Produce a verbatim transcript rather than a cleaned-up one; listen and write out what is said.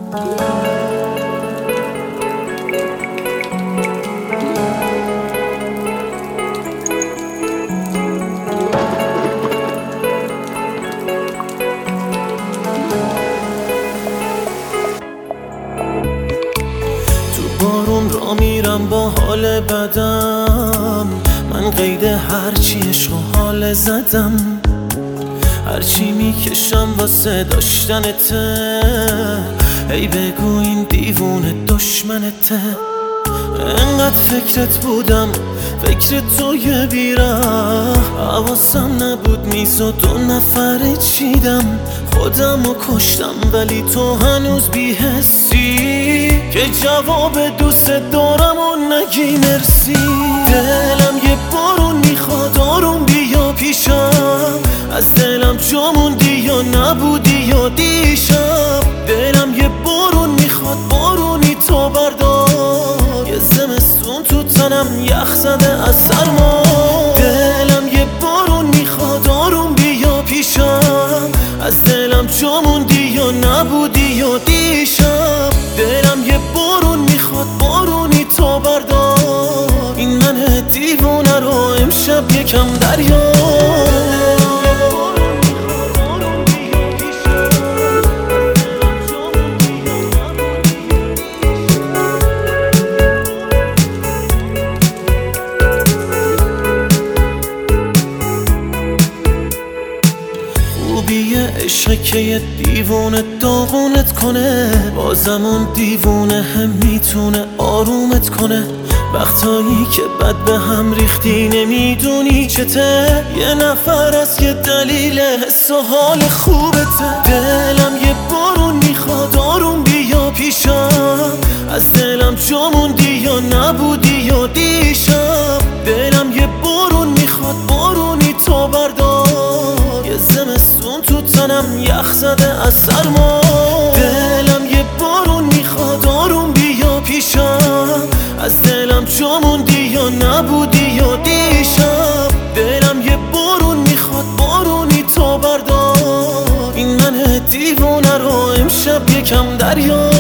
بارون را میرم با حال بدم، من قید هرچی عشق و حال زدم، هرچی میکشم واسه داشتنته. ای بگو این دیوونه دشمنته. انقدر فکرت بودم، فکر توی بیره، حواسم نبود میزد و نفره چیدم. خودم رو کشتم ولی تو هنوز بی‌حسی که جواب دوست دارم و نگی مرسی. دلم یه بارون میخواد آروم بیا پیشم، از دلم جا موندی یا نبودی یا دیشب. دلم یه بارون میخواد بارونی تو بردار، یه زمستون تو تنم یخ زده از سرما. دلم یه بارون میخواد آروم بیا پیشم، از دلم جا موندی یا نبودی یا دیشب. دلم یه بارون میخواد بارونی تو بردار، این من دیوونه رو امشب یکم دریا. خوبیه عشق که یه دیوونه داغونت کنه، بازم اون دیوونه هم میتونه آرومت کنه. وقتایی که بد به هم ریختی نمیدونی چته، یه نفر از یه دلیل حس و حال خوبته. دلم یه بارون میخواد آروم بیا پیشم، از دلم جا موندی یا نبودی یا دیشب. دلم یه بارون میخواد بارونی تو بردار، یه زمستون تو تنم یخ زده از سرما. دلم یه بارون میخواد آروم بیا پیشم، از دلم جا موندی یا نبودی یا دیشب. دلم یه بارون میخواد بارونی تو بردار، این من دیوونه رو امشب یکم دریا.